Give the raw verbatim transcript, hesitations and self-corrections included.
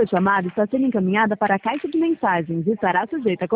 Sua chamada está sendo encaminhada para a caixa de mensagens e estará sujeita a